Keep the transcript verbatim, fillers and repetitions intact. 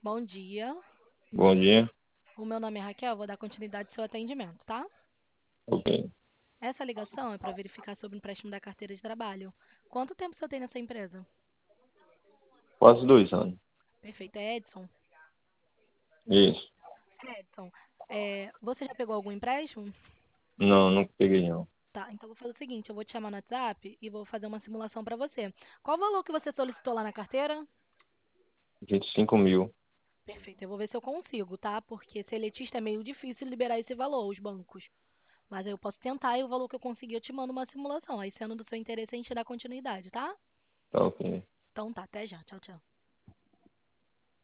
Bom dia. Bom dia. O meu nome é Raquel, vou dar continuidade ao seu atendimento, tá? Ok. Essa ligação é para verificar sobre o empréstimo da carteira de trabalho. Quanto tempo você tem nessa empresa? Quase dois anos. Perfeito, é Edson. Isso. Edson, é, você já pegou algum empréstimo? Não, não peguei não. Tá, então vou fazer o seguinte, eu vou te chamar no WhatsApp e vou fazer uma simulação para você. Qual o valor que você solicitou lá na carteira? Vinte e cinco mil. Perfeito, eu vou ver se eu consigo, tá? Porque ser letista é meio difícil liberar esse valor, os bancos. Mas aí eu posso tentar e o valor que eu conseguir eu te mando uma simulação. Aí, sendo do seu interesse, a gente dá continuidade, tá? Tá ok. Então tá, até já. Tchau, tchau.